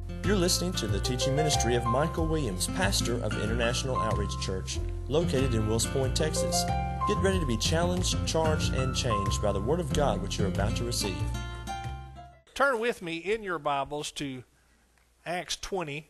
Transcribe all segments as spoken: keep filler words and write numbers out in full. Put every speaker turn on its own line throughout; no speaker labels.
You're listening to the teaching ministry of Michael Williams, pastor of International Outreach Church, located in Wills Point, Texas. Get ready to be challenged, charged, and changed by the Word of God which you're about to receive.
Turn with me in your Bibles to Acts twenty.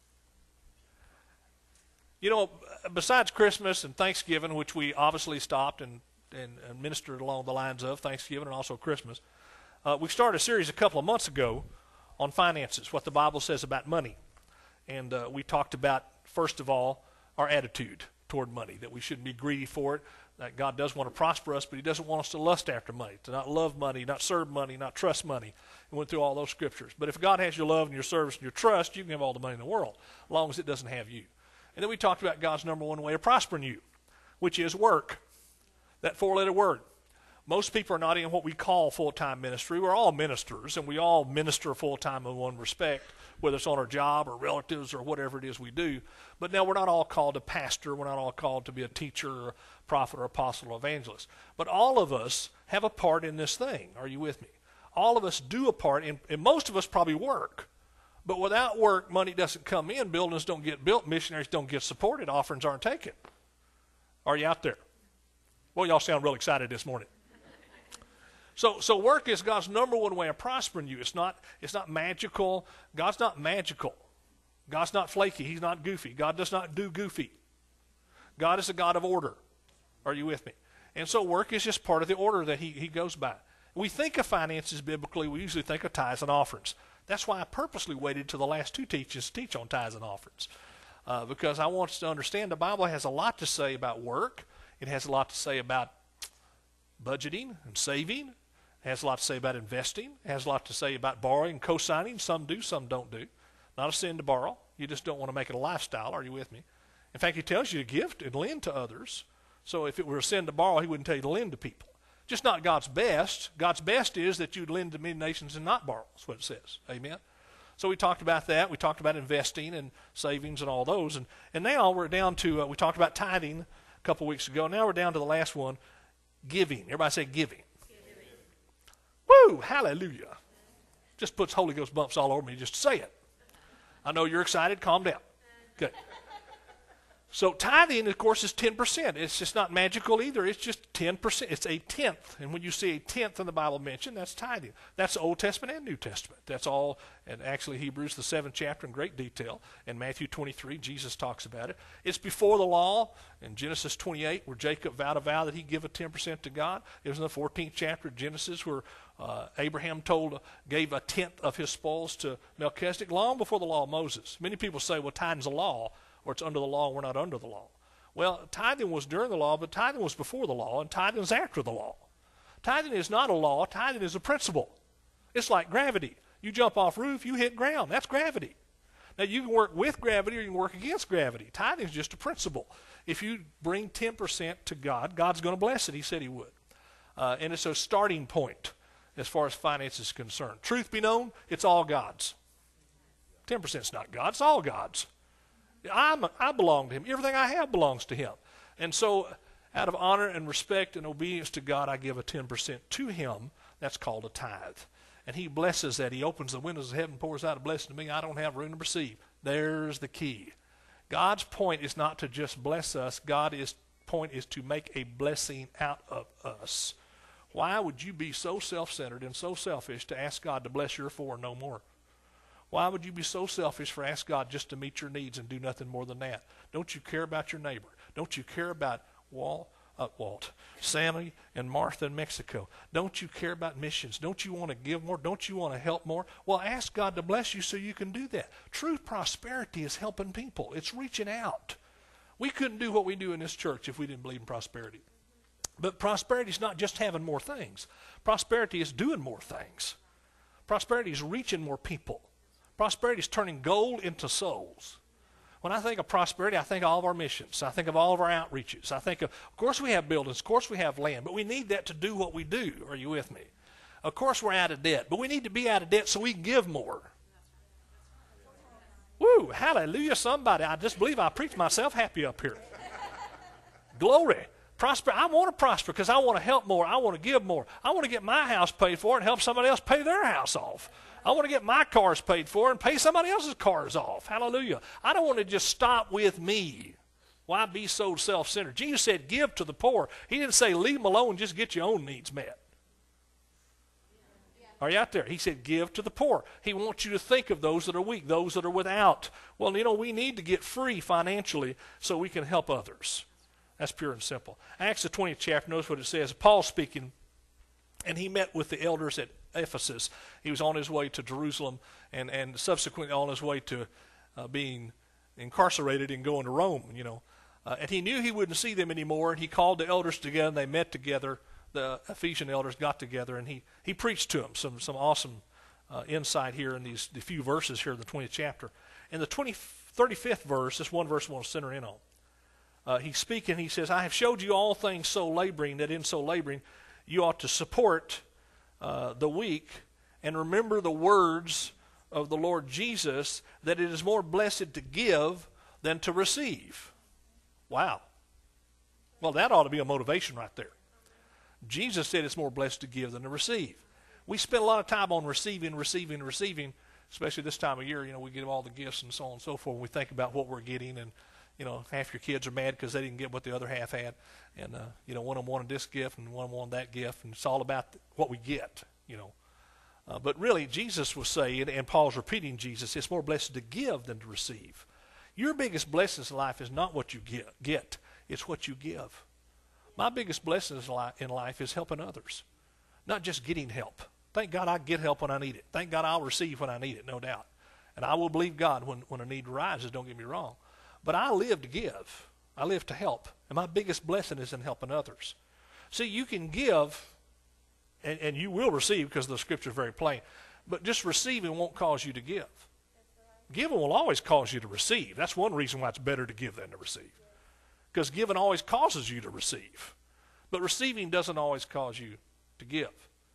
You know, besides Christmas and Thanksgiving, which we obviously stopped and, and, and ministered along the lines of Thanksgiving and also Christmas, uh, we started a series a couple of months ago on finances, what the Bible says about money. And uh, we talked about, first of all, our attitude toward money, that we shouldn't be greedy for it, that God does want to prosper us, but he doesn't want us to lust after money, to not love money, not serve money, not trust money. We went through all those scriptures. But if God has your love and your service and your trust, you can have all the money in the world, as long as it doesn't have you. And then we talked about God's number one way of prospering you, which is work, that four-letter word. Most people are not in what we call full-time ministry. We're all ministers, and we all minister full-time in one respect, whether it's on our job or relatives or whatever it is we do. But now we're not all called to pastor. We're not all called to be a teacher or a prophet or apostle or evangelist. But all of us have a part in this thing. Are you with me? All of us do a part, and, and most of us probably work. But without work, money doesn't come in. Buildings don't get built. Missionaries don't get supported. Offerings aren't taken. Are you out there? Well, y'all sound real excited this morning. So, so work is God's number one way of prospering you. It's not, it's not magical. God's not magical. God's not flaky. He's not goofy. God does not do goofy. God is a God of order. Are you with me? And so work is just part of the order that he, he goes by. We think of finances biblically. We usually think of tithes and offerings. That's why I purposely waited to the last two teachers to teach on tithes and offerings. Uh, because I want us to understand the Bible has a lot to say about work. It has a lot to say about budgeting and saving. It has a lot to say about investing. It has a lot to say about borrowing and co-signing. Some do, some don't do. Not a sin to borrow. You just don't want to make it a lifestyle. Are you with me? In fact, he tells you to give and lend to others. So if it were a sin to borrow, he wouldn't tell you to lend to people. Just not God's best. God's best is that you'd lend to many nations and not borrow. That's what it says. Amen? So we talked about that. We talked about investing and savings and all those. And, and now we're down to, uh, we talked about tithing a couple weeks ago. Now we're down to the last one, giving. Everybody say giving. Woo, hallelujah. Just puts Holy Ghost bumps all over me just to say it. I know you're excited. Calm down. Good. So tithing, of course, is ten percent. It's just not magical either. It's just ten percent. It's a tenth. And when you see a tenth in the Bible mentioned, that's tithing. That's the Old Testament and New Testament. That's all, and actually Hebrews, the seventh chapter, in great detail. And Matthew twenty-three, Jesus talks about it. It's before the law in Genesis twenty-eight, where Jacob vowed a vow that he'd give a ten percent to God. It was in the fourteenth chapter of Genesis, where uh, Abraham told, gave a tenth of his spoils to Melchizedek, long before the law of Moses. Many people say, well, tithing's a law, or it's under the law, we're not under the law. Well, tithing was during the law, but tithing was before the law, and tithing is after the law. Tithing is not a law. Tithing is a principle. It's like gravity. You jump off roof, you hit ground. That's gravity. Now, you can work with gravity or you can work against gravity. Tithing is just a principle. If you bring ten percent to God, God's going to bless it. He said he would. Uh, and it's a starting point as far as finance is concerned. Truth be known, it's all God's. ten percent is not God's. It's all God's. I'm, I belong to him. Everything I have belongs to him. And so out of honor and respect and obedience to God, I give a ten percent to him. That's called a tithe. And he blesses that. He opens the windows of heaven, pours out a blessing to me I don't have room to receive. There's the key. God's point is not to just bless us. God's point is to make a blessing out of us. Why would you be so self-centered and so selfish to ask God to bless your four and no more? Why would you be so selfish for ask God just to meet your needs and do nothing more than that? Don't you care about your neighbor? Don't you care about Walt, uh, Walt, Sammy, and Martha in Mexico? Don't you care about missions? Don't you want to give more? Don't you want to help more? Well, ask God to bless you so you can do that. True prosperity is helping people. It's reaching out. We couldn't do what we do in this church if we didn't believe in prosperity. But prosperity is not just having more things. Prosperity is doing more things. Prosperity is reaching more people. Prosperity is turning gold into souls. When I think of prosperity, I think of all of our missions. I think of all of our outreaches. I think of, of course we have buildings, of course we have land, but we need that to do what we do. Are you with me? Of course we're out of debt, but we need to be out of debt so we can give more. Woo, hallelujah, somebody. I just believe I preached myself happy up here. Glory. Prosper. I want to prosper because I want to help more. I want to give more. I want to get my house paid for and help somebody else pay their house off. I want to get my cars paid for and pay somebody else's cars off. Hallelujah. I don't want to just stop with me. Why be so self-centered? Jesus said, give to the poor. He didn't say, leave them alone, just get your own needs met. Are you out there? He said, give to the poor. He wants you to think of those that are weak, those that are without. Well, you know, we need to get free financially so we can help others. That's pure and simple. Acts the twentieth chapter, notice what it says. Paul speaking, and he met with the elders at Ephesus. He was on his way to Jerusalem and, and subsequently on his way to uh, being incarcerated and going to Rome, you know. Uh, and he knew he wouldn't see them anymore, and he called the elders together, and they met together. The Ephesian elders got together, and he, he preached to them some, some awesome uh, insight here in these the few verses here in the twentieth chapter. In the twenty, thirty-fifth verse, this one verse I want to center in on. Uh, he's speaking, he says, I have showed you all things so laboring, that in so laboring you ought to support uh, the weak, and remember the words of the Lord Jesus, that it is more blessed to give than to receive. Wow. Well, that ought to be a motivation right there. Jesus said it's more blessed to give than to receive. We spend a lot of time on receiving, receiving, receiving, especially this time of year. You know, we get all the gifts and so on and so forth. We think about what we're getting, and, you know, half your kids are mad because they didn't get what the other half had. And, uh, you know, one of them wanted this gift and one of them wanted that gift, and it's all about what we get, you know. Uh, but really, Jesus was saying, and Paul's repeating Jesus, it's more blessed to give than to receive. Your biggest blessings in life is not what you get, get. It's what you give. My biggest blessings in life is helping others, not just getting help. Thank God I get help when I need it. Thank God I'll receive when I need it, no doubt. And I will believe God when, when a need arises, don't get me wrong. But I live to give. I live to help. And my biggest blessing is in helping others. See, you can give, and, and you will receive because the Scripture is very plain. But just receiving won't cause you to give. Right. Giving will always cause you to receive. That's one reason why it's better to give than to receive. Because giving always causes you to receive. But receiving doesn't always cause you to give.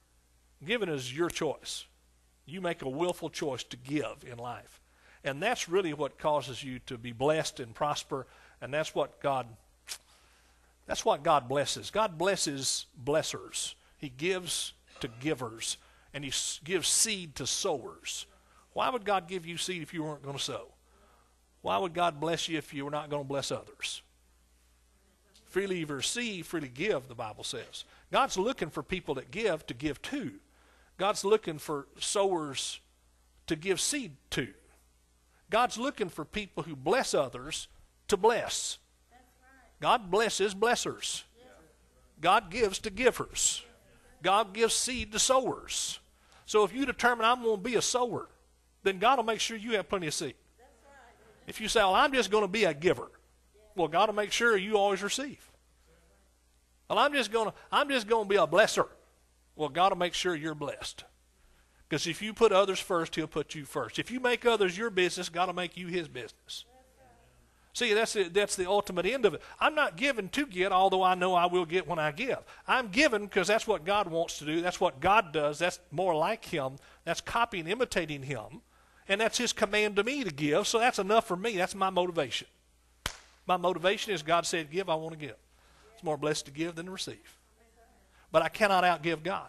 Giving is your choice. You make a willful choice to give in life. And that's really what causes you to be blessed and prosper. And that's what God, that's what God blesses. God blesses blessers. He gives to givers. And he gives seed to sowers. Why would God give you seed if you weren't going to sow? Why would God bless you if you were not going to bless others? Freely you receive, freely give, the Bible says. God's looking for people that give to give to. God's looking for sowers to give seed to. God's looking for people who bless others to bless. That's right. God blesses blessers. Yeah. God gives to givers. God gives seed to sowers. So if you determine I'm going to be a sower, then God will make sure you have plenty of seed. That's right. If you say, well, I'm just going to be a giver, well, God will make sure you always receive. Well, I'm just going to I'm just going to be a blesser. Well, God will make sure you're blessed. Because if you put others first, he'll put you first. If you make others your business, God will make you his business. See, that's the, that's the ultimate end of it. I'm not giving to get, although I know I will get when I give. I'm giving because that's what God wants to do. That's what God does. That's more like him. That's copying, imitating him. And that's his command to me to give. So that's enough for me. That's my motivation. My motivation is God said give, I want to give. It's more blessed to give than to receive. But I cannot outgive God.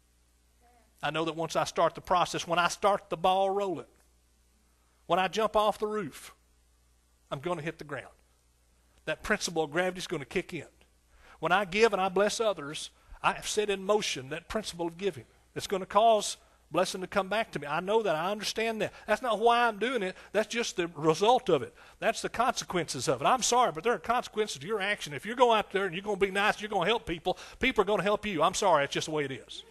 I know that once I start the process, when I start the ball rolling, when I jump off the roof, I'm going to hit the ground. That principle of gravity is going to kick in. When I give and I bless others, I have set in motion that principle of giving. It's going to cause blessing to come back to me. I know that. I understand that. That's not why I'm doing it. That's just the result of it. That's the consequences of it. I'm sorry, but there are consequences to your action. If you're going out there and you're going to be nice, you're going to help people, people are going to help you. I'm sorry. It's just the way it is.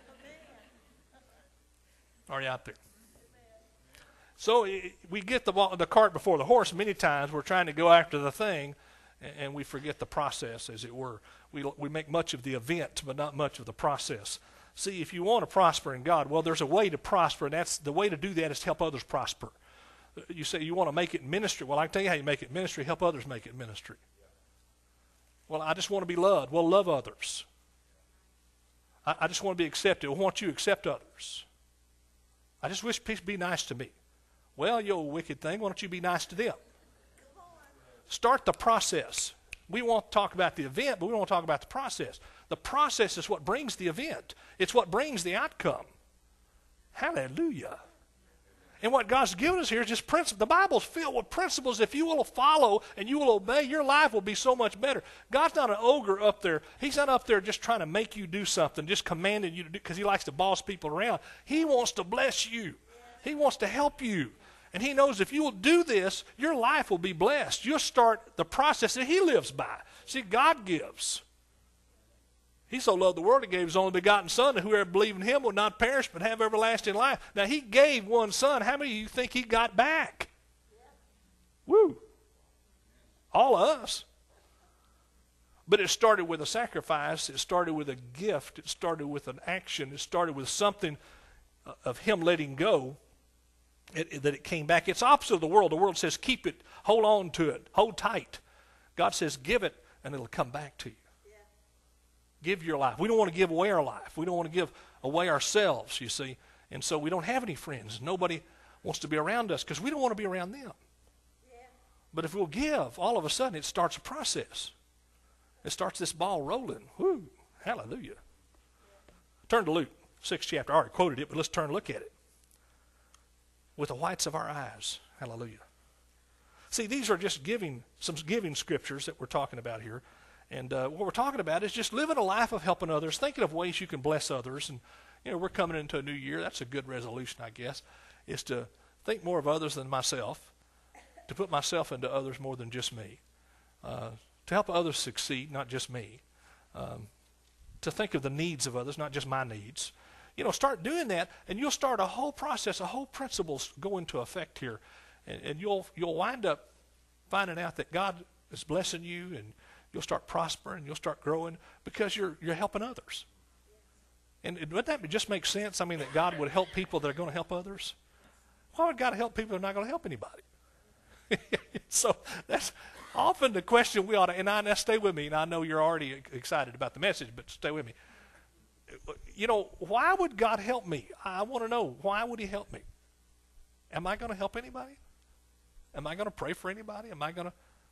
Are you out there? So we get the, the cart before the horse. Many times we're trying to go after the thing, and we forget the process, as it were. We, we make much of the event, but not much of the process. See, if you want to prosper in God, well, there's a way to prosper, and that's the way to do that is to help others prosper. You say you want to make it ministry. Well, I can tell you how you make it ministry. Help others make it ministry. Well, I just want to be loved. Well, love others. I, I just want to be accepted. Well, why don't you accept others? I just wish people be nice to me. Well, you old wicked thing, why don't you be nice to them? Start the process. We won't talk about the event, but we won't talk about the process. The process is what brings the event. It's what brings the outcome. Hallelujah. And what God's given us here is just principles. The Bible's filled with principles. If you will follow and you will obey, your life will be so much better. God's not an ogre up there. He's not up there just trying to make you do something, just commanding you to do, because he likes to boss people around. He wants to bless you. He wants to help you. And he knows if you will do this, your life will be blessed. You'll start the process that he lives by. See, God gives. He so loved the world, he gave his only begotten Son, that whoever believes in him will not perish but have everlasting life. Now, he gave one Son. How many of you think he got back? Yeah. Woo. All of us. But it started with a sacrifice. It started with a gift. It started with an action. It started with something of him letting go, it, it, that it came back. It's opposite of the world. The world says, keep it, hold on to it, hold tight. God says, give it, and it'll come back to you. Give your life. We don't want to give away our life. We don't want to give away ourselves, you see. And so we don't have any friends. Nobody wants to be around us because we don't want to be around them. Yeah. But if we'll give, all of a sudden it starts a process. It starts this ball rolling. Woo, hallelujah. Yeah. Turn to Luke, sixth chapter. I already quoted it, but let's turn and look at it. With the whites of our eyes. Hallelujah. See, these are just giving, some giving scriptures that we're talking about here. And uh, what we're talking about is just living a life of helping others, thinking of ways you can bless others. And, you know, we're coming into a new year. That's a good resolution, I guess, is to think more of others than myself, to put myself into others more than just me, uh, to help others succeed, not just me, um, to think of the needs of others, not just my needs. You know, start doing that, and you'll start a whole process, a whole principles go into effect here. And, and you'll you'll wind up finding out that God is blessing you, and you'll start prospering, you'll start growing because you're you're helping others. And wouldn't that just make sense? I mean, that God would help people that are going to help others? Why would God help people that are not going to help anybody? So that's often the question we ought to, and I, now stay with me, and I know you're already excited about the message, but stay with me. You know, why would God help me? I want to know, why would he help me? Am I going to help anybody? Am I going to pray for anybody? Am I going to?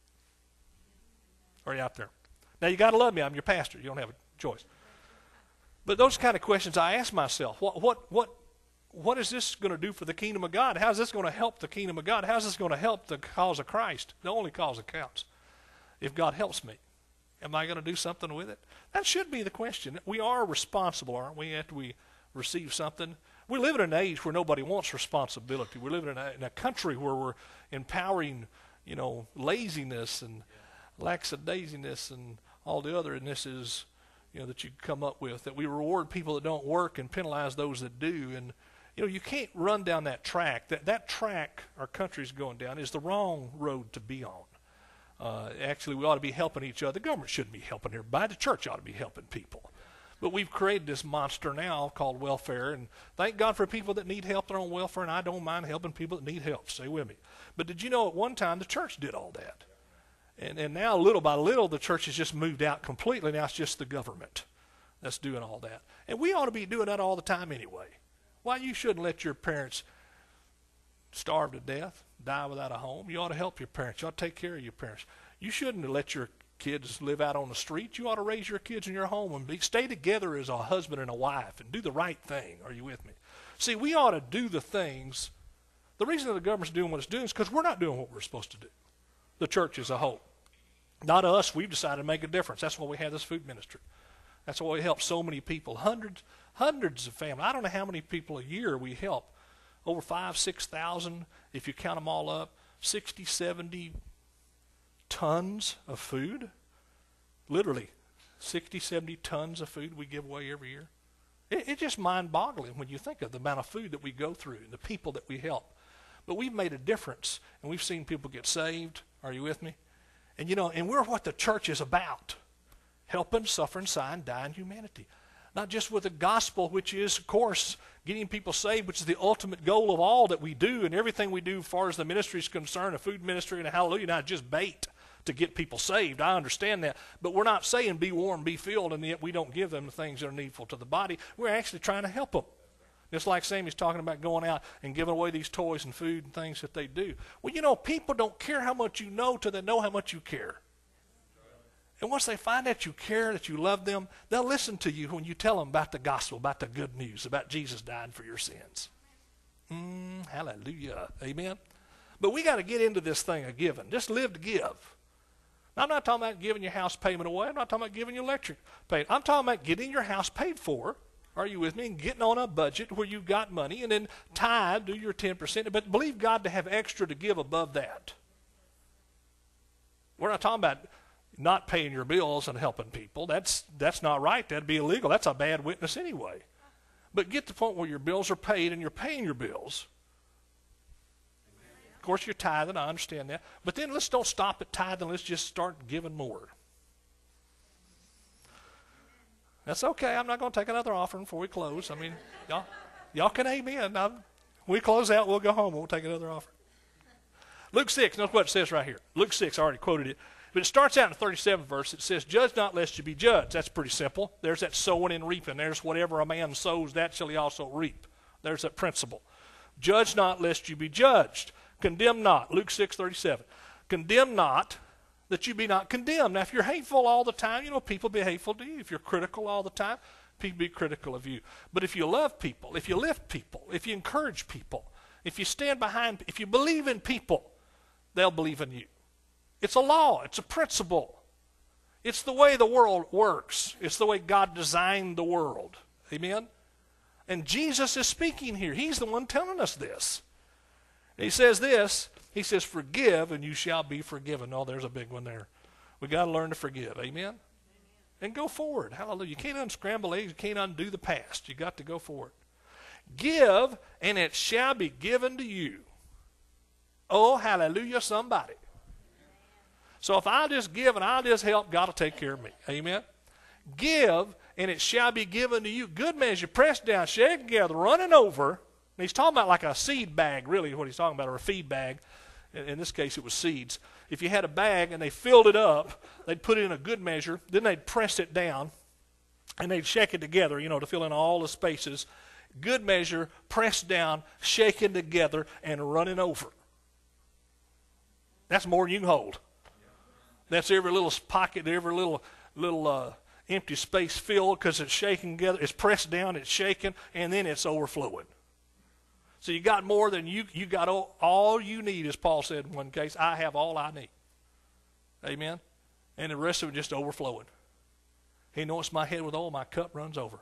Are you out there? Now, you got to love me. I'm your pastor. You don't have a choice. But those kind of questions I ask myself. What, what, what, what is this going to do for the kingdom of God? How is this going to help the kingdom of God? How is this going to help the cause of Christ? The only cause that counts. If God helps me, am I going to do something with it? That should be the question. We are responsible, aren't we, after we receive something? We live in an age where nobody wants responsibility. We live in a, in a country where we're empowering, you know, laziness and lackadaisicness and all the other innesses, you know, that you come up with, that we reward people that don't work and penalize those that do. And, you know, you can't run down that track. That, that track our country's going down is the wrong road to be on. Uh, actually, we ought to be helping each other. The government shouldn't be helping everybody. The church ought to be helping people. But we've created this monster now called welfare, and thank God for people that need help. They're on welfare, and I don't mind helping people that need help. Stay with me. But did you know at one time the church did all that? And, and now, little by little, the church has just moved out completely. Now it's just the government that's doing all that. And we ought to be doing that all the time anyway. Why you shouldn't let your parents starve to death, die without a home? You ought to help your parents. You ought to take care of your parents. You shouldn't let your kids live out on the street. You ought to raise your kids in your home and be, stay together as a husband and a wife and do the right thing. Are you with me? See, we ought to do the things. The reason that the government's doing what it's doing is because we're not doing what we're supposed to do. The church as a whole. Not us. We've decided to make a difference. That's why we have this food ministry. That's why we help so many people. Hundreds, hundreds of families. I don't know how many people a year we help. Over five, six thousand, if you count them all up. Sixty, seventy tons of food. Literally, sixty, seventy tons of food we give away every year. It, it's just mind-boggling when you think of the amount of food that we go through and the people that we help. But we've made a difference, and we've seen people get saved. Are you with me? And, you know, and we're what the church is about. Helping, suffering, sighing, dying humanity. Not just with the gospel, which is, of course, getting people saved, which is the ultimate goal of all that we do, and everything we do as far as the ministry is concerned, a food ministry and a hallelujah, not just bait to get people saved. I understand that. But we're not saying be warm, be filled, and yet we don't give them the things that are needful to the body. We're actually trying to help them. Just like Sammy's talking about going out and giving away these toys and food and things that they do. Well, you know, people don't care how much you know till they know how much you care. And once they find that you care, that you love them, they'll listen to you when you tell them about the gospel, about the good news, about Jesus dying for your sins. Mm, hallelujah. Amen. But we got to get into this thing of giving. Just live to give. Now, I'm not talking about giving your house payment away. I'm not talking about giving your electric payment. I'm talking about getting your house paid for. Are you with me? And getting on a budget where you've got money, and then tithe, do your ten percent. But believe God to have extra to give above that. We're not talking about not paying your bills and helping people. That's, that's not right. That'd be illegal. That's a bad witness anyway. But get to the point where your bills are paid and you're paying your bills. Of course, you're tithing. I understand that. But then let's don't stop at tithing. Let's just start giving more. That's okay. I'm not going to take another offering before we close. I mean, y'all, y'all can amen. Now, when we close out, we'll go home. We'll take another offering. Luke six, notice what it says right here. Luke six, I already quoted it. But it starts out in the thirty-seventh verse. It says, judge not lest you be judged. That's pretty simple. There's that sowing and reaping. There's whatever a man sows, that shall he also reap. There's that principle. Judge not lest you be judged. Condemn not. Luke six thirty-seven. Condemn not that you be not condemned. Now, if you're hateful all the time, you know, people be hateful to you. If you're critical all the time, people be critical of you. But if you love people, if you lift people, if you encourage people, if you stand behind, if you believe in people, they'll believe in you. It's a law. It's a principle. It's the way the world works. It's the way God designed the world. Amen? And Jesus is speaking here. He's the one telling us this. He says this. He says, forgive and you shall be forgiven. Oh, there's a big one there. We got to learn to forgive. Amen? Amen? And go forward. Hallelujah. You can't unscramble eggs. You can't undo the past. You got to go forward. Give and it shall be given to you. Oh, hallelujah, somebody. So if I just give and I'll just help, God will take care of me. Amen? Give and it shall be given to you. Good measure, pressed down, shaken together, running over. And he's talking about like a seed bag, really, what he's talking about, or a feed bag. In, in this case, it was seeds. If you had a bag and they filled it up, they'd put it in a good measure. Then they'd press it down, and they'd shake it together, you know, to fill in all the spaces. Good measure, pressed down, shaken together, and running over. That's more than you can hold. That's every little pocket, every little little uh, empty space filled because it's shaking together. It's pressed down, it's shaking, and then it's overflowing. So you got more than you, you got all, all you need, as Paul said in one case. I have all I need. Amen? And the rest of it just overflowing. He anoints my head with oil, my cup runs over.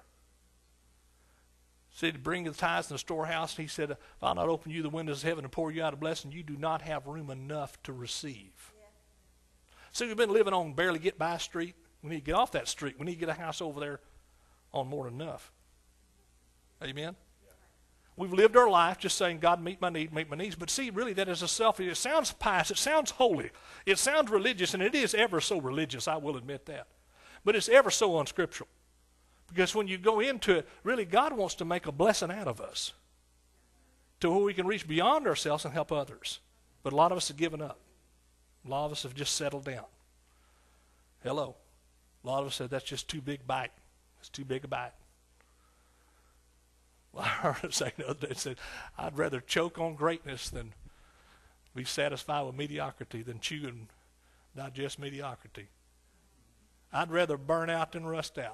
Said to bring the tithes in the storehouse. He said, if I'll not open you the windows of heaven and pour you out a blessing, you do not have room enough to receive. Yeah. So we've been living on barely get by street. We need to get off that street. We need to get a house over there on more than enough. Amen? We've lived our life just saying, God, meet my need, meet my needs. But see, really, that is a selfish. It sounds pious. It sounds holy. It sounds religious, and it is ever so religious. I will admit that. But it's ever so unscriptural. Because when you go into it, really, God wants to make a blessing out of us to where we can reach beyond ourselves and help others. But a lot of us have given up. A lot of us have just settled down. Hello. A lot of us said, that's just too big a bite. It's too big a bite. Well, I heard it say the other day, it said, I'd rather choke on greatness than be satisfied with mediocrity than chew and digest mediocrity. I'd rather burn out than rust out.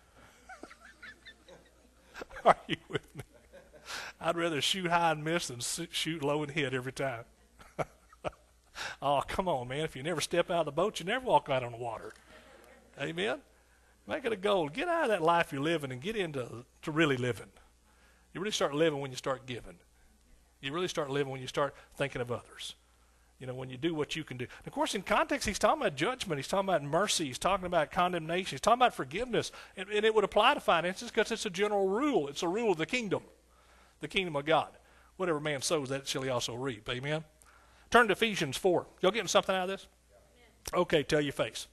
Are you with me? I'd rather shoot high and miss than shoot low and hit every time. Oh, come on, man. If you never step out of the boat, you never walk out on the water. Amen? Make it a goal. Get out of that life you're living and get into to really living. You really start living when you start giving. You really start living when you start thinking of others. You know, when you do what you can do. And of course, in context, he's talking about judgment. He's talking about mercy. He's talking about condemnation. He's talking about forgiveness. And, and it would apply to finances because it's a general rule. It's a rule of the kingdom, the kingdom of God. Whatever man sows, that shall he also reap. Amen? Turn to Ephesians four. Y'all getting something out of this? Okay, tell your face.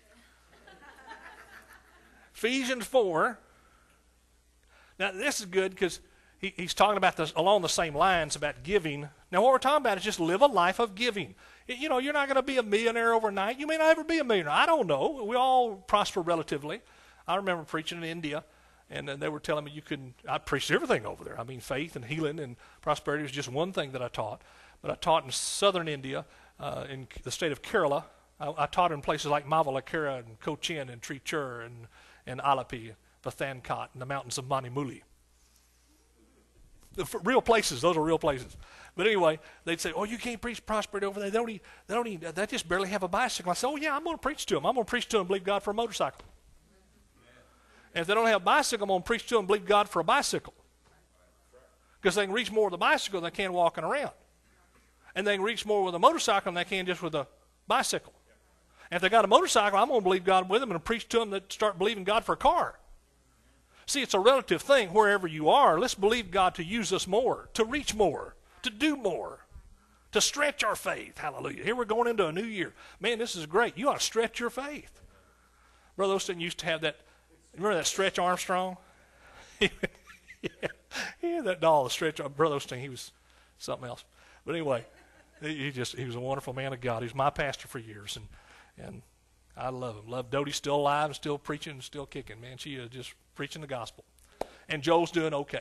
Ephesians four. Now, this is good because he, he's talking about this along the same lines about giving. Now, what we're talking about is just live a life of giving. You know, you're not going to be a millionaire overnight. You may not ever be a millionaire. I don't know. We all prosper relatively. I remember preaching in India, and they were telling me you couldn't. I preached everything over there. I mean, faith and healing and prosperity was just one thing that I taught. But I taught in southern India, uh, in the state of Kerala. I, I taught in places like Mavalakara and Cochin and Trichur and, and Alapi, Pathankot, and the mountains of Manimuli. The f- real places, those are real places. But anyway, they'd say, oh, you can't preach prosperity over there. They don't, even, they don't even, they just barely have a bicycle. I said, oh, yeah, I'm going to preach to them. I'm going to preach to them and believe God for a motorcycle. And if they don't have a bicycle, I'm going to preach to them and believe God for a bicycle. Because they can reach more with a bicycle than they can walking around. And they can reach more with a motorcycle than they can just with a bicycle. And if they got a motorcycle, I'm going to believe God with them and preach to them that start believing God for a car. See, it's a relative thing wherever you are. Let's believe God to use us more, to reach more, to do more, to stretch our faith. Hallelujah. Here we're going into a new year. Man, this is great. You ought to stretch your faith. Brother Osteen used to have that, remember that Stretch Armstrong? yeah, he had that doll, the Stretch Armstrong. Brother Osteen, he was something else. But anyway, he just he was a wonderful man of God. He was my pastor for years, and, and I love him. Love Dodie, still alive and still preaching and still kicking. Man, she is just preaching the gospel. And Joel's doing okay.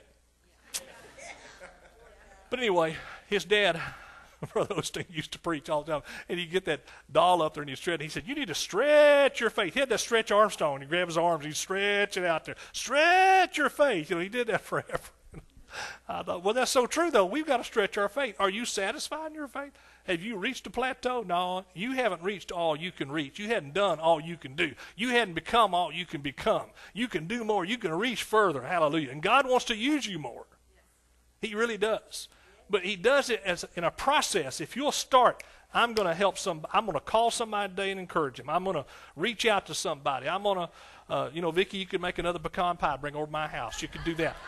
But anyway, his dad, Brother Osteen, used to preach all the time. And he'd get that doll up there and he'd stretch. He said, you need to stretch your faith. He had that Stretch Armstrong. He'd grab his arms and he'd stretch it out there. Stretch your faith. You know, he did that forever. I thought, well, that's so true, though. We've got to stretch our faith. Are you satisfied in your faith? Have you reached a plateau? No, you haven't reached all you can reach. You hadn't done all you can do. You hadn't become all you can become. You can do more. You can reach further. Hallelujah. And God wants to use you more. He really does. But he does it as in a process. If you'll start, I'm going to help some. I'm going to call somebody today and encourage them. I'm going to reach out to somebody. I'm going to, uh, you know, Vicki, you could make another pecan pie, bring over to my house. You could do that.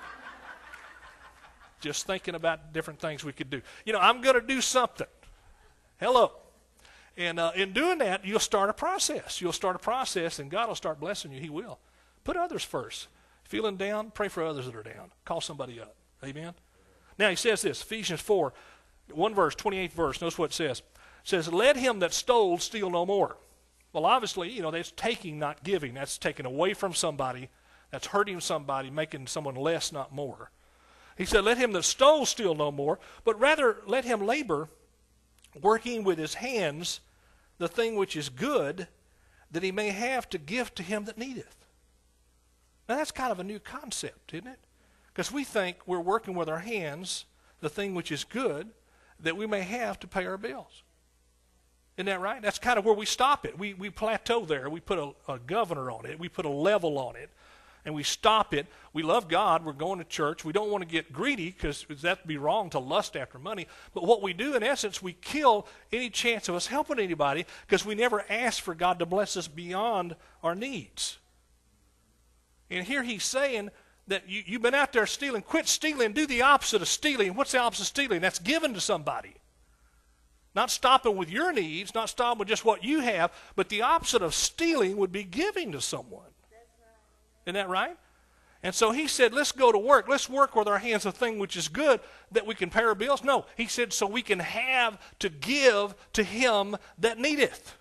Just thinking about different things we could do. You know, I'm going to do something. Hello. And uh, in doing that, you'll start a process. You'll start a process, and God will start blessing you. He will. Put others first. Feeling down, pray for others that are down. Call somebody up. Amen? Now, he says this, Ephesians four, one verse, twenty-eighth verse. Notice what it says. It says, let him that stole steal no more. Well, obviously, you know, that's taking, not giving. That's taking away from somebody. That's hurting somebody, making someone less, not more. He said, let him that stole steal no more, but rather let him labor, working with his hands the thing which is good, that he may have to give to him that needeth. Now, that's kind of a new concept, isn't it? Because we think we're working with our hands the thing which is good, that we may have to pay our bills. Isn't that right? That's kind of where we stop it. We, we plateau there. We put a, a governor on it. We put a level on it. And we stop it. We love God. We're going to church. We don't want to get greedy because that would be wrong to lust after money. But what we do, in essence, we kill any chance of us helping anybody because we never ask for God to bless us beyond our needs. And here he's saying that you, you've been out there stealing. Quit stealing. Do the opposite of stealing. What's the opposite of stealing? That's giving to somebody. Not stopping with your needs, not stopping with just what you have, but the opposite of stealing would be giving to someone. Isn't that right? And so he said, let's go to work. Let's work with our hands a thing which is good, that we can pay our bills. No, he said, so we can have to give to him that needeth.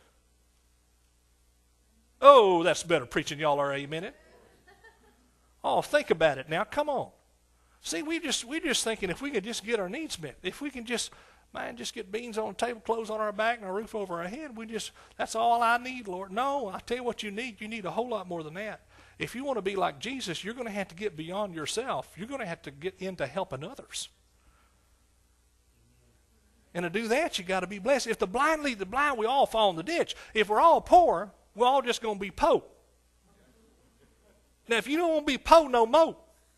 Oh, that's better preaching. Y'all are amen it. Oh, think about it now. Come on. See, we just we're just thinking if we could just get our needs met, if we can just, man, just get beans on the table, clothes on our back, and a roof over our head, we just, that's all I need, Lord. No, I tell you what you need. You need a whole lot more than that. If you want to be like Jesus, you're going to have to get beyond yourself. You're going to have to get into helping others. And to do that, you got to be blessed. If the blind lead the blind, we all fall in the ditch. If we're all poor, we're all just going to be po. Now, if you don't want to be po no mo,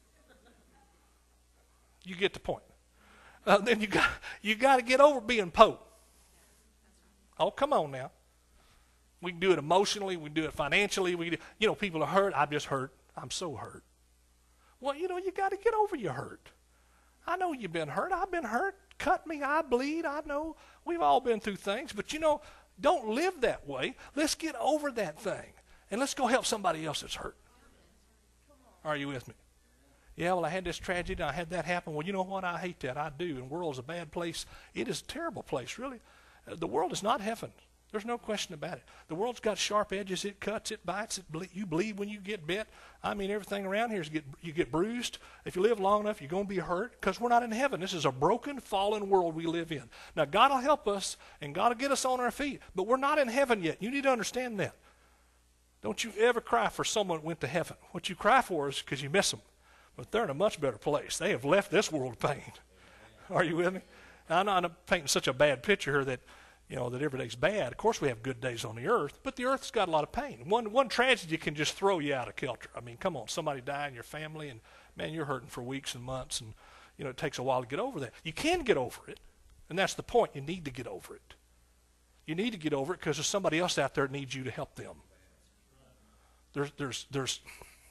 you get the point. Uh, then you got you got to get over being po. Oh, come on now. We can do it emotionally. We can do it financially. We can do, you know, people are hurt. I'm just hurt. I'm so hurt. Well, you know, you got to get over your hurt. I know you've been hurt. I've been hurt. Cut me. I bleed. I know. We've all been through things. But, you know, don't live that way. Let's get over that thing. And let's go help somebody else that's hurt. Are you with me? Yeah, well, I had this tragedy. I had that happen. Well, you know what? I hate that. I do. And the world is a bad place. It is a terrible place, really. Uh, the world is not heaven. There's no question about it. The world's got sharp edges. It cuts, it bites, it ble- you bleed when you get bit. I mean, everything around here is get you get bruised. If you live long enough, you're going to be hurt because we're not in heaven. This is a broken, fallen world we live in. Now, God will help us, and God will get us on our feet, but we're not in heaven yet. You need to understand that. Don't you ever cry for someone that went to heaven. What you cry for is because you miss them. but they're in a much better place. They have left this world of pain. Are you with me? Now, I'm not painting such a bad picture here that, you know, that every day's bad. Of course we have good days on the earth, but the earth's got a lot of pain. One one tragedy can just throw you out of kilter. I mean, come on, somebody die in your family, and, man, you're hurting for weeks and months, and, you know, it takes a while to get over that. You can get over it, and that's the point. You need to get over it. You need to get over it because there's somebody else out there that needs you to help them. There's, there's, there's,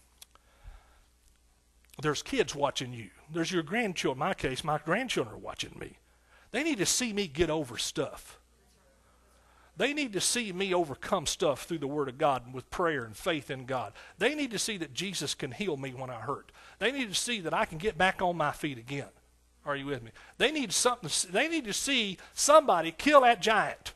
there's kids watching you. There's your grandchildren. In my case, my grandchildren are watching me. They need to see me get over stuff. They need to see me overcome stuff through the Word of God and with prayer and faith in God. They need to see that Jesus can heal me when I hurt. They need to see that I can get back on my feet again. Are you with me? They need something. They need to see somebody kill that giant.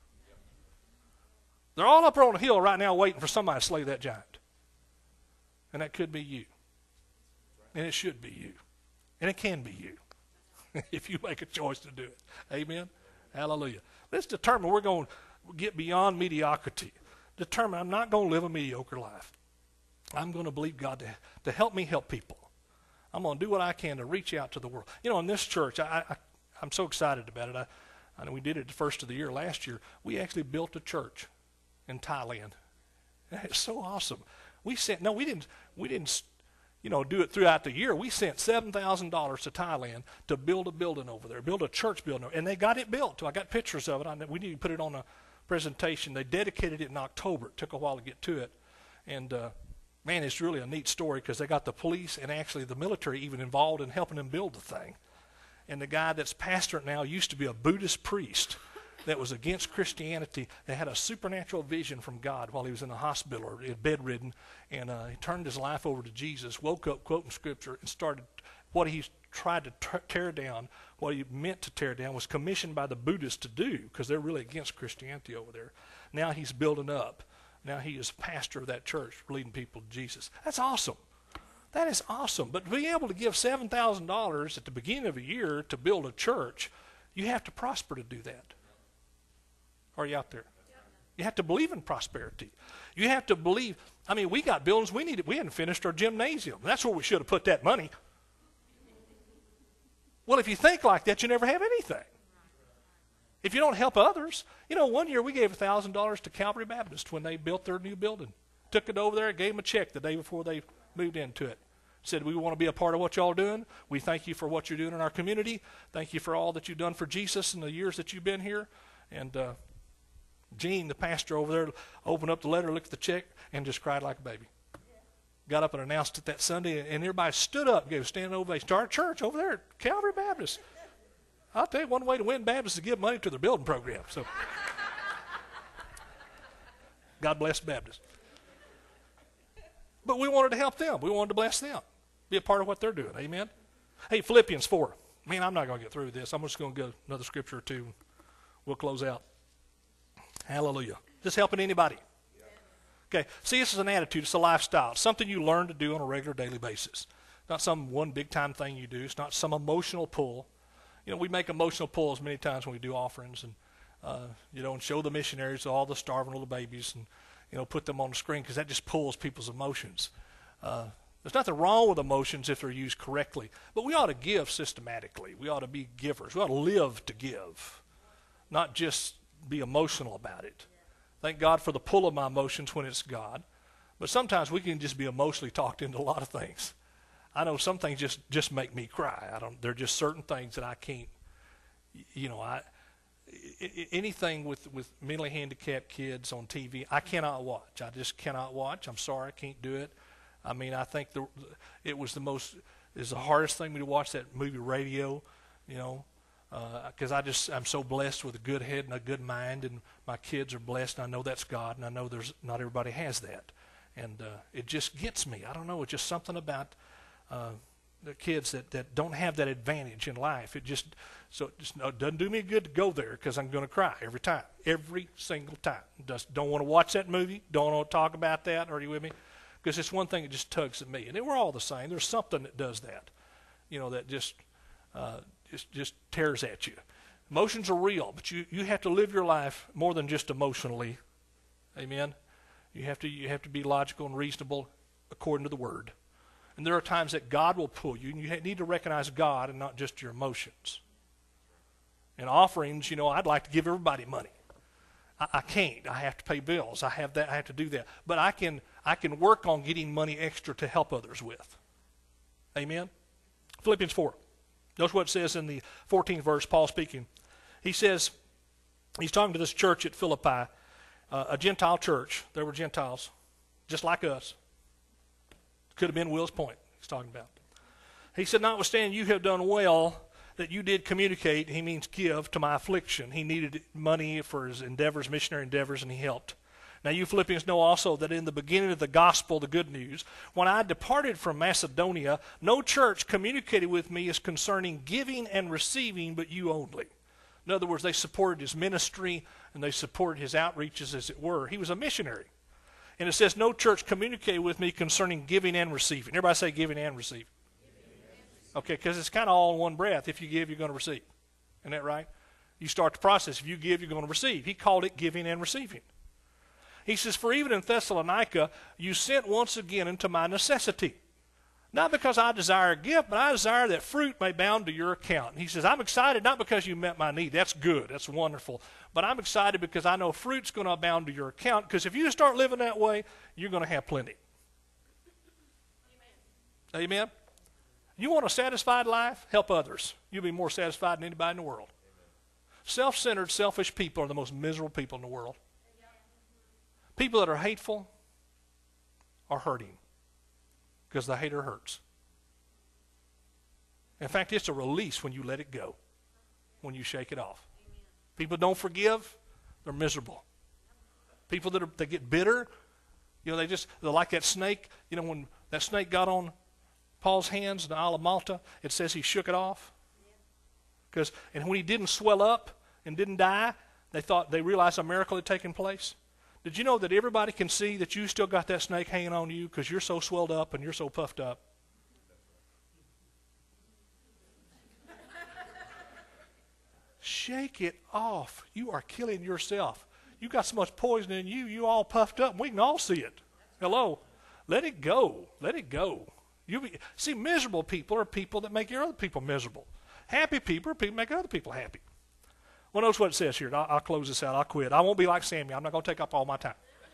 They're all up on a hill right now waiting for somebody to slay that giant. And that could be you. And it should be you. And it can be you if you make a choice to do it. Amen? Hallelujah. Let's determine we're going to get beyond mediocrity. Determine I'm not going to live a mediocre life. I'm going to believe God to, to help me help people. I'm going to do what I can to reach out to the world. You know, in this church, I, I, I'm so excited about it. I, I know we did it the first of the year last year. We actually built a church in Thailand. It's so awesome. We sent, no, we didn't, we didn't, you know, do it throughout the year. We sent seven thousand dollars to Thailand to build a building over there, build a church building. And they got it built. I got pictures of it. I, we need to put it on a presentation. They dedicated it in October. It took a while to get to it. And, uh, man, it's really a neat story because they got the police and actually the military even involved in helping them build the thing. And the guy that's pastoring now used to be a Buddhist priest that was against Christianity, that had a supernatural vision from God while he was in the hospital or bedridden, and uh, he turned his life over to Jesus, woke up quoting Scripture, and started what he tried to t- tear down, what he meant to tear down, was commissioned by the Buddhists to do, because they're really against Christianity over there. Now he's building up. Now he is pastor of that church, leading people to Jesus. That's awesome. That is awesome. But to be able to give seven thousand dollars at the beginning of a year to build a church, you have to prosper to do that. Are you out there? You have to believe in prosperity. You have to believe. I mean, we got buildings. We needed. We hadn't finished our gymnasium. That's where we should have put that money. Well, if you think like that, you never have anything. If you don't help others, you know, one year we gave a thousand dollars to Calvary Baptist when they built their new building. Took it over there, gave them a check the day before they moved into it. Said, we want to be a part of what y'all are doing. We thank you for what you're doing in our community. Thank you for all that you've done for Jesus in the years that you've been here. And uh, Gene, the pastor over there, opened up the letter, looked at the check, and just cried like a baby. Yeah. Got up and announced it that Sunday, and everybody stood up and gave a standing ovation. Started church over there at Calvary Baptist. I'll tell you, one way to win Baptists is to give money to their building program. So, God bless Baptists. But we wanted to help them. We wanted to bless them. Be a part of what they're doing. Amen? Hey, Philippians four. Man, I'm not going to get through this. I'm just going to go another scripture or two. We'll close out. Hallelujah. This helping anybody? Okay. See, this is an attitude. It's a lifestyle. It's something you learn to do on a regular daily basis. Not some one big-time thing you do. It's not some emotional pull. You know, we make emotional pulls many times when we do offerings and, uh, you know, and show the missionaries all the starving little babies and, you know, put them on the screen because that just pulls people's emotions. Uh, there's nothing wrong with emotions if they're used correctly. But we ought to give systematically. We ought to be givers. We ought to live to give, not just be emotional about it. Thank God for the pull of my emotions when it's God. But sometimes we can just be emotionally talked into a lot of things. I know some things just, just make me cry. I don't. There are just certain things that I can't, you know, I anything with, with mentally handicapped kids on T V, I cannot watch. I just cannot watch. I'm sorry, I can't do it. I mean, I think the it was the most, is the hardest thing to watch that movie Radio, you know, because uh, I just, I'm so blessed with a good head and a good mind, and my kids are blessed, and I know that's God, and I know there's not everybody has that. And uh, it just gets me. I don't know, it's just something about uh, the kids that, that don't have that advantage in life. It just, so it just no, doesn't do me good to go there because I'm going to cry every time, every single time. Just don't want to watch that movie, don't want to talk about that. Are you with me? Because it's one thing that just tugs at me. And we're all the same. There's something that does that, you know, that just uh, just just tears at you. Emotions are real, but you, you have to live your life more than just emotionally. Amen? You have to you have to be logical and reasonable according to the Word. And there are times that God will pull you, and you need to recognize God and not just your emotions. In offerings, you know, I'd like to give everybody money. I, I can't. I have to pay bills. I have that. I have to do that. But I can, I can work on getting money extra to help others with. Amen? Philippians four. Notice what it says in the fourteenth verse, Paul speaking. He says, he's talking to this church at Philippi, uh, a Gentile church. There were Gentiles, just like us. Could have been Will's Point he's talking about. He said, notwithstanding you have done well that you did communicate, he means give, to my affliction. He needed money for his endeavors, missionary endeavors, and he helped. Now you Philippians know also that in the beginning of the gospel, the good news, when I departed from Macedonia, no church communicated with me as concerning giving and receiving, but you only. In other words, they supported his ministry and they supported his outreaches, as it were. He was a missionary. And it says, no church communicated with me concerning giving and receiving. Everybody say giving and receiving. Okay, because it's kind of all in one breath. If you give, you're going to receive. Isn't that right? You start the process. If you give, you're going to receive. He called it giving and receiving. He says, for even in Thessalonica, you sent once again into my necessity. Not because I desire a gift, but I desire that fruit may bound to your account. And he says, I'm excited not because you met my need. That's good. That's wonderful. But I'm excited because I know fruit's going to abound to your account, because if you start living that way, you're going to have plenty. Amen. Amen. You want a satisfied life? Help others. You'll be more satisfied than anybody in the world. Self-centered, selfish people are the most miserable people in the world. People that are hateful are hurting because the hater hurts. In fact, it's a release when you let it go, when you shake it off. People don't forgive, they're miserable. People that are, they get bitter, you know, they just, they're like that snake. You know, when that snake got on Paul's hands in the Isle of Malta, it says he shook it off. Because, and when he didn't swell up and didn't die, they thought, they realized a miracle had taken place. Did you know that everybody can see that you still got that snake hanging on you because you're so swelled up and you're so puffed up? Shake it off. You are killing yourself. You got so much poison in you, you all puffed up. We can all see it. Hello? Let it go. Let it go. You be, see, miserable people are people that make other people miserable. Happy people are people that make other people happy. Well, notice what it says here. I'll, I'll close this out. I'll quit. I won't be like Samuel. I'm not going to take up all my time.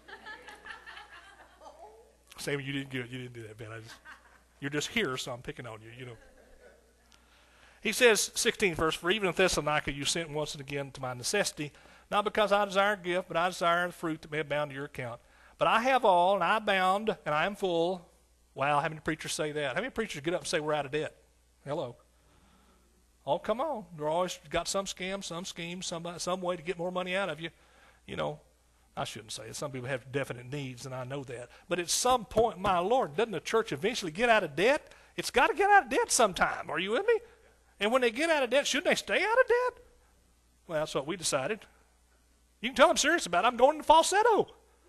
Samuel, you did good. You didn't do that, Ben. I just, you're just here, so I'm picking on you, you know. He says, sixteenth verse, for even in Thessalonica you sent once and again to my necessity, not because I desire a gift, but I desire the fruit that may abound to your account. But I have all, and I abound, and I am full. Wow, how many preachers say that? How many preachers get up and say we're out of debt? Hello. Oh, come on. They're always got some scam, some scheme, some, some way to get more money out of you. You know, I shouldn't say it. Some people have definite needs, and I know that. But at some point, my Lord, doesn't the church eventually get out of debt? It's got to get out of debt sometime. Are you with me? And when they get out of debt, shouldn't they stay out of debt? Well, that's what we decided. You can tell I'm serious about it. I'm going to falsetto.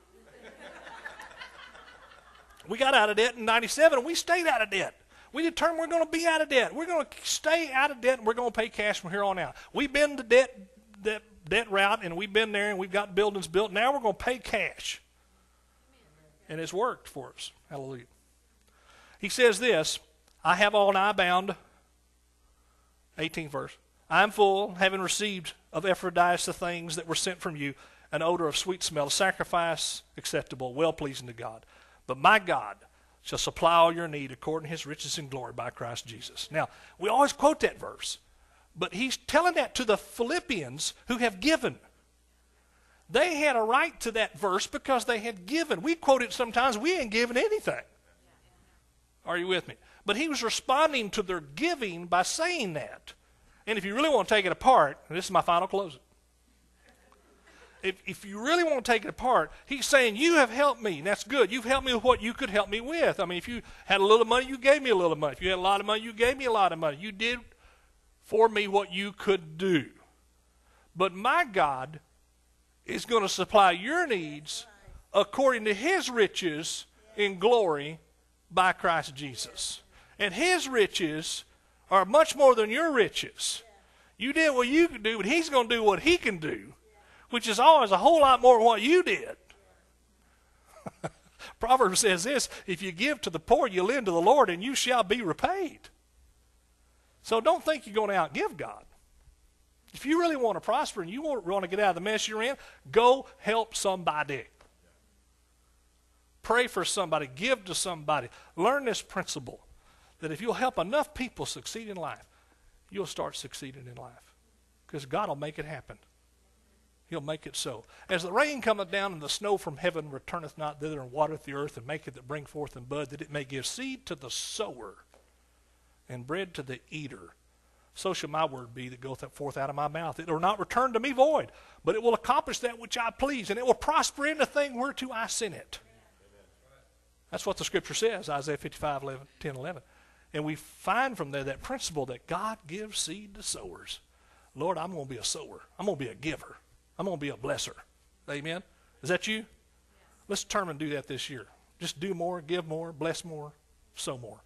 We got out of debt in ninety-seven, and we stayed out of debt. We determined we're going to be out of debt. We're going to stay out of debt, and we're going to pay cash from here on out. We've been the debt, debt, debt route, and we've been there, and we've got buildings built. Now we're going to pay cash. And it's worked for us. Hallelujah. He says this, I have all and I abound. eighteenth verse. I am full, having received of Epaphroditus the things that were sent from you, an odor of sweet smell, a sacrifice acceptable, well-pleasing to God. But my God shall supply all your need according to his riches and glory by Christ Jesus. Now, we always quote that verse, but he's telling that to the Philippians who have given. They had a right to that verse because they had given. We quote it sometimes, we ain't given anything. Are you with me? But he was responding to their giving by saying that. And if you really want to take it apart, and this is my final closing. If, if you really want to take it apart, he's saying, you have helped me, and that's good. You've helped me with what you could help me with. I mean, if you had a little money, you gave me a little money. If you had a lot of money, you gave me a lot of money. You did for me what you could do. But my God is going to supply your needs according to his riches in glory by Christ Jesus. And his riches are much more than your riches. You did what you could do, but he's going to do what he can do, which is always a whole lot more than what you did. Proverbs says this, if you give to the poor, you lend to the Lord, and you shall be repaid. So don't think you're going to outgive God. If you really want to prosper and you want, want to get out of the mess you're in, go help somebody. Pray for somebody. Give to somebody. Learn this principle, that if you'll help enough people succeed in life, you'll start succeeding in life. Because God will make it happen. He'll make it so. As the rain cometh down and the snow from heaven returneth not thither, and watereth the earth, and maketh it bring forth and bud, that it may give seed to the sower and bread to the eater, so shall my word be that goeth forth out of my mouth. It will not return to me void, but it will accomplish that which I please, and it will prosper in the thing whereto I send it. That's what the Scripture says, Isaiah fifty-five, eleven, ten, eleven. And we find from there that principle that God gives seed to sowers. Lord, I'm going to be a sower. I'm going to be a giver. I'm going to be a blesser. Amen? Is that you? Let's determine to do that this year. Just do more, give more, bless more, sow more.